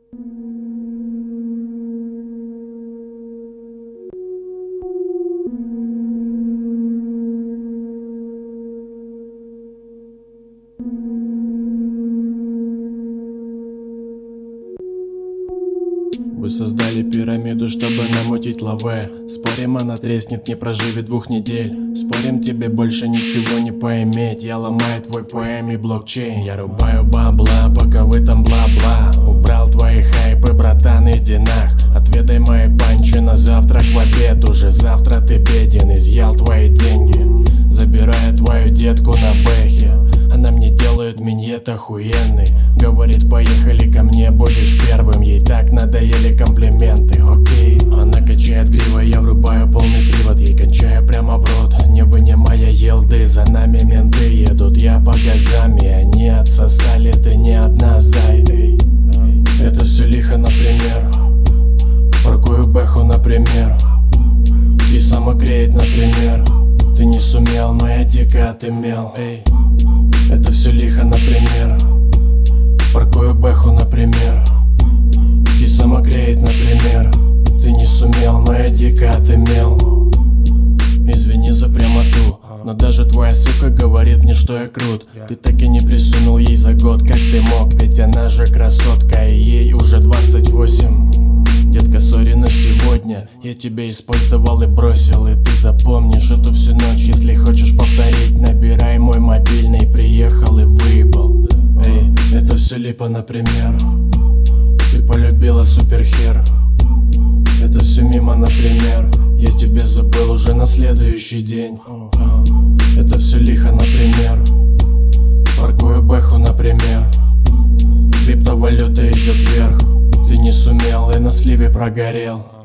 Вы создали пирамиду, чтобы намутить лаве. Спорим, она треснет, не проживет 2 недель. Спорим, тебе больше ничего не поиметь. Я ломаю твой поэми блокчейн. Я рубаю бабла, пока вы там бла-бла. Убрал твои хайпы, братан, иди нах. Отведай мои панчи на завтрак в обед. Уже завтра ты беден, изъял твои деньги. Забираю твою детку на бэхе. Она мне делает миньет охуенный. Говорит, поехали ко мне, будешь первым. Ей так надоели комплименты, окей. Она качает гривой, я врубаю полный привод. Ей кончаю прямо в рот, не вынимая елды. За нами менты едут, я по газам. И они отсосали, ты не одна, зай. Это все лихо, например. Паркую бэху, например. И самокреет, например. Ты не сумел, но я дико отымел. Это все лихо, например. Паркую бэху, например. И самокреет, например. Ты не сумел, но я дико отымел. Извини за прямоту, но даже твоя сука говорит мне, что я крут. Ты так и не присунул ей за год, как ты мог. Ведь она же красотка, и ей уже 28. Детка, сори, но сегодня я тебя использовал и бросил. И ты запомнишь эту всю ночь. Если хочешь повторить, набирай мой мобильный. Приехал и выебал. Это все липо, например. Ты полюбила суперхер. Это все мимо, например. Я тебе забыл уже на следующий день. Это все лихо, например. Паркую бэху, например. Криптовалюта идет вверх. Ты не сумел и на сливе прогорел.